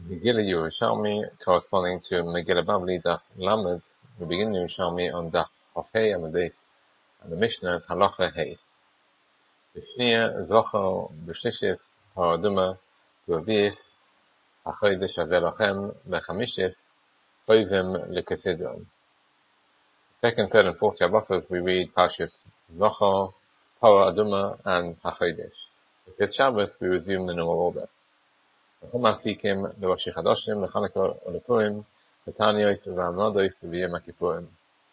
Megillah Yerushalmi, corresponding to Megillah Bavli Daf Lamed, we begin Yerushalmi on Daf Hafei Amades, and the Mishnah is Halacha Hey. B'shniya Zochel B'shlishis Haraduma B'avis HaChodesh Azelochem B'chamishis Choizim L'Kesidron. Second, third, and fourth Shabbos we read Parshas Zochel, Parah Aduma, and HaChodesh. The fifth Shabbos we resume the normal order. Masikim L'Rosh Chodesh L'Chanukah L'Purim L'Tanyos V'Hamados V'Yom Kippurim.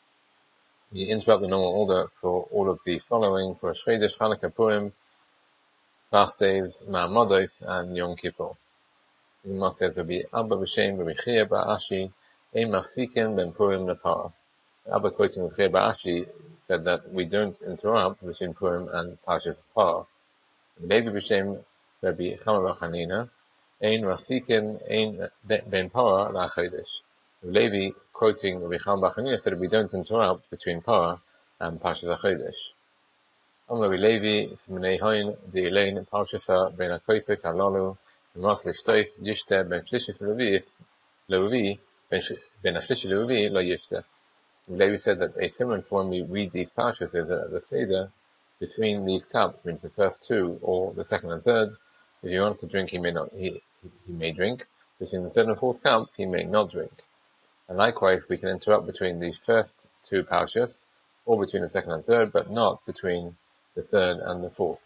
We interrupt the normal order for all of the following: for Rosh Chodesh, Chanukah, Purim, fast days, Ma'amados, and Yom Kippur. The Gemara says Rabbi Abba B'Shem Rabbi Chia Bar Ashi Ein Mafsikim Ben Purim L'Parah. Abba, quoting Rabbi Chia Bar Ashi, said that we don't interrupt between Purim and Parshas Parah. Rabbi B'Shem Rabbi Chama Bar Chanina Ein Masikim Ein Ben Parah LaChodesh. Levi, quoting Rabbi Chama Bar Chanina, said we don't interrupt between Parah and Parshas HaChodesh. Rabbi Levi Simonei Hoin the Elaine Parshasa Ben HaKosos Halalu Mas Lishtois Yishte Ben Shlishis Levi Ben Ashlishi Levi Lo Yishte. Levi said that a similar to when we read these parshas is that the Seder between these cups means the first two or the second and third. If he wants to drink, he may drink. Between the third and fourth cups, he may not drink. And likewise, we can interrupt between these first two parshas, or between the second and third, but not between the third and the fourth.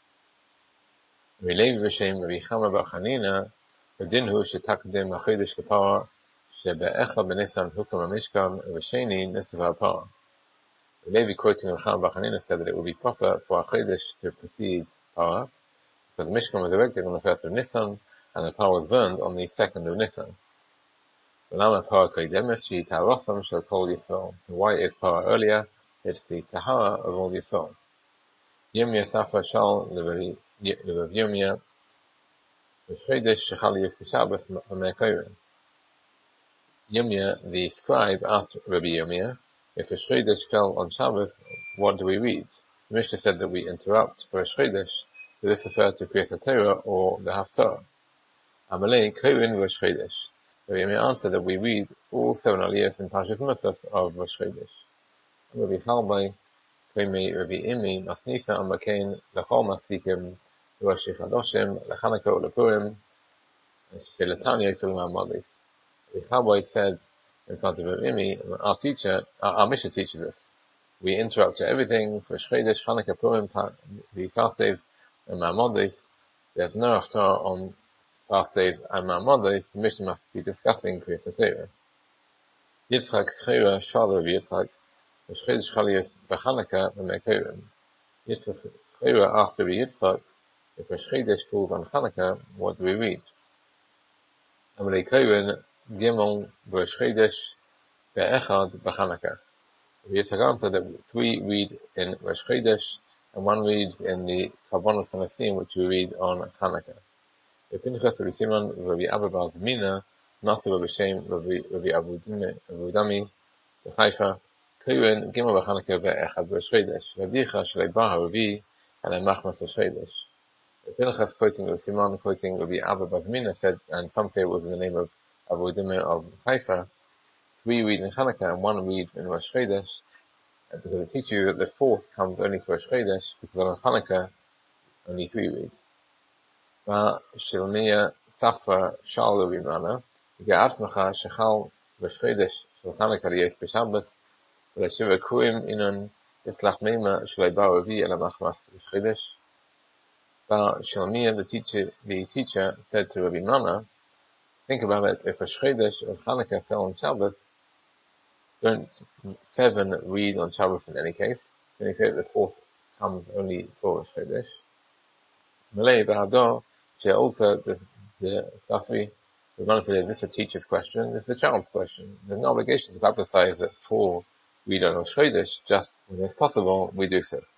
Rabbi Levi B'Shem Rabbi Chama Bar Chanina, V'dinhu shetakdim HaChodesh K'Parah, shebe'echa b'Nisan hukam HaMishkan, v'sheni Nisv HaParah. Levi, quoting Rabbi Chama Bar Chanina, said that it would be proper for HaChodesh to precede Parah, because the Mishkan was erected on the first of Nisan, and the Parah was burned on the second of Nisan. So why is Parah earlier? It's the Tahara of all Yisrael. Yomya Safra Shal Levav Yomya V'Chodesh Shechal Yis B'Shabbos Ha'Me'korin. Yomya, the scribe, asked Rabbi Yomya, if Rosh Chodesh fell on Shabbos, what do we read? The Mishnah said that we interrupt for Rosh Chodesh. Does this refer to Kriyas HaTorah or the Haftarah? Amalei Korin Rosh Chodesh. Rabbi Yomya answered that we read all 7 aliyahs in Parshas Musaf of Rosh Chodesh. Rabbi Chalbai Koimei Rabbi Imi Masnisa Ambakein L'chol Mafsikim Rosh Chodeshim L'Chanukah L'Purim She'Letanyos L'Ma'amados. Rabbi Chalbai said in front of Rabbi Imi, our Mishnah teaches us, we interrupt to everything for Rosh Chodesh, Chanukah, Purim, the fast days, and Ma'amados. There's no haftarah on fast days and Ma'amados. The Mishnah must be discussing Kriyas HaTorah. Yitzchak Schera Shal Rabbi Yitzchak Rosh Chodesh Chaliyos B'Chanukah V'Me'korim. Yitzchak Schera asked Rabbi Yitzchak, if Rosh Chodesh falls on Chanukah, what do we read? Amalei Korin Gimel Rosh Chodesh Be'echad B'Chanukah. Rabbi Yitzchak answered that we read in Rosh Chodesh and one reads in the Karbonos Hamasim, which we read on Chanukah. Rabbi Pinchas Rabbi Simon Rabbi Abba Bar Zamina Natu Rabbi Shem Rabbi Abu Dami Haifa Korin Gimel B'Chanukah Be'echad Rosh Chodesh V'dicha Shlei Bar HaRavi Alei Machmas Rosh Chodesh. Rabbi Pinchas, quoting Rabbi Simon, quoting Rabbi Abba Bar Zamina, said, and some say it was in the name of Abu Dami of Haifa, we read in Chanukah and one reads in Rosh Chodesh, because it teaches you that the fourth comes only for Rosh Chodesh, because on Chanukah only 3 read. Shilmiya Safra Shal Rimana, Ge'atzmacha Shechal Rosh Chodesh Shel Chanukah Liyos B'Shabbos V'Leshiva Kurim Inon Yislach Meima Shlei Bar Ravi Ela Machmas Rosh Chodesh. Shilmiya, the teacher, said to Rabbi Mana, think about it, if Rosh Chodesh or Chanukah fell on Shabbos, don't 7 read on Shabbos in any case? Then you say that the fourth comes only for Rosh Chodesh. Malay Bahador, She'olta, the Safri, the man said, this is a teacher's question, this is a child's question. There's no obligation to publicize that 4 read on Rosh Chodesh, just when it's possible, we do so.